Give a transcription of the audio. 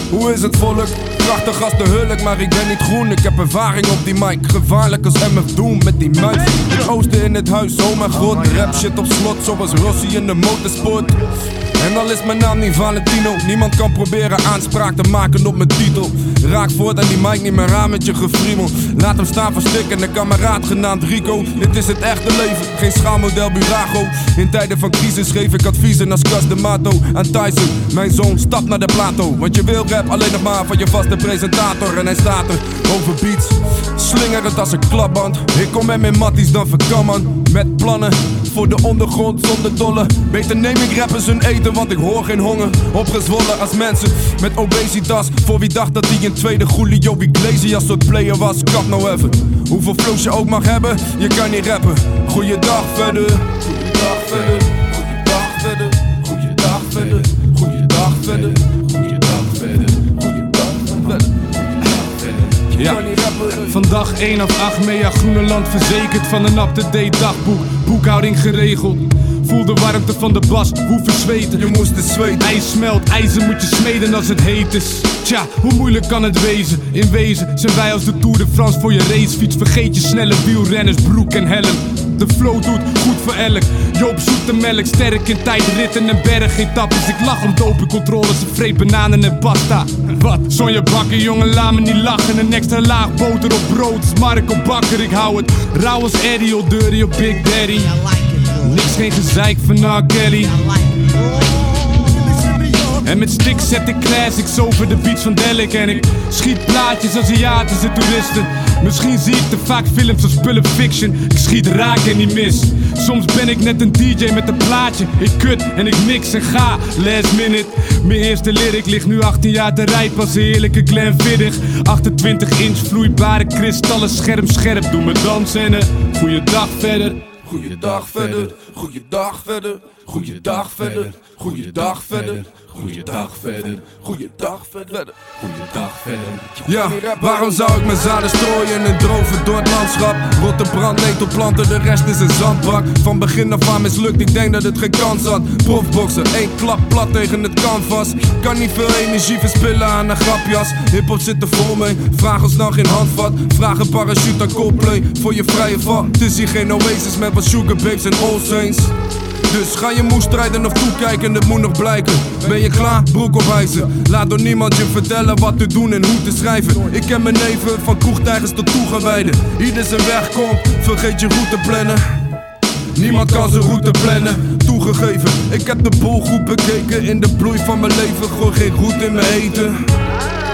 hoe is het volk? Krachtig als de hulk, maar ik ben niet groen. Ik heb ervaring op die mic, gevaarlijk als MF Doom met die muis. Het oosten in het huis, oh mijn god. Rap shit op slot, zoals Rossi in de motorsport. En al is mijn naam niet Valentino, niemand kan proberen aanspraak te maken op mijn titel. Raak voort aan die mic niet meer aan met je gefriemel. Laat hem staan voor stik en een kameraad genaamd Rico. Dit is het echte leven, geen schaalmodel Burago. In tijden van crisis geef ik adviezen als Cas de Mato aan Tyson. Mijn zoon, stap naar de plato, want je wil rap alleen nog maar van je vaste presentator. En hij staat er over beats, slinger het als een klapband. Ik kom met mijn matties dan verkamman, met plannen voor de ondergrond zonder dolle. Beter neem ik rappers hun eten, want ik hoor geen honger. Opgezwollen als mensen met obesitas. Voor wie dacht dat hij een tweede Julio Iglesias soort player was, kap nou even. Hoeveel flows je ook mag hebben, je kan niet rappen. Goeiedag verder, goeiedag verder, goeiedag verder, goeiedag verder, goeiedag verder, goeiedag verder, goeiedag verder. Ja, van dag 1 af 8 Mea Groeneland verzekerd van een up-to-date dagboek. Boekhouding geregeld. Voel de warmte van de bas, hoe verzweten. Je moest het zweten. IJs smelt, ijzer moet je smeden als het heet is. Tja, hoe moeilijk kan het wezen? In wezen zijn wij als de Tour de France voor je racefiets. Vergeet je snelle wielrenners, broek en helm. De flow doet goed voor elk. Joop zoete melk, sterk in tijdritten en bergetappes. Ik lach om dopingcontroles, ik vreet bananen en pasta. Wat? Sonja Bakker, jongen, laat me niet lachen. Een extra laag boter op brood is Marco Bakker. Ik hou het rauw als Eddie, al dirty op Big Daddy. Niks, geen gezeik van R. Kelly. En met sticks zet ik classics over de beats van Delic. En ik schiet plaatjes als Aziatische toeristen. Misschien zie ik te vaak films als Pulp Fiction. Ik schiet raak en niet mis. Soms ben ik net een DJ met een plaatje. Ik kut en ik mix en ga, last minute. Mijn eerste lyric ligt nu 18 jaar te rijp als een heerlijke Glenfiddich. 28 inch vloeibare kristallen, scherp. Doe me dansen en een goeiedag verder. Goeiedag verder, goeiedag verder, goeiedag verder, goeiedag verder, goeiedag verder, goeiedag verder, goeiedag verder. Ja, waarom zou ik mijn zaden strooien en droven door het landschap? Rotte brandnetelplanten, de rest is een zandbak. Van begin af aan mislukt, ik denk dat het geen kans had. Profboksen, één klap plat tegen het canvas. Kan niet veel energie verspillen aan een grapjas. Hiphop zit er vol mee, vraag ons nou geen handvat. Vraag een parachute aan Coldplay voor je vrije val. Het is hier geen Oasis met wat Sugar Babes en All Saints. Dus ga je moe strijden of toekijken, het moet nog blijken. Ben je klaar? Broek op hijzen. Laat door niemand je vertellen wat te doen en hoe te schrijven. Ik ken mijn neven, van kroegtijgers tot toegewijden. Ieder zijn weg komt, vergeet je route plannen. Niemand kan zijn route plannen, toegegeven. Ik heb de boel goed bekeken, in de bloei van mijn leven. Gooi geen roet in mijn eten.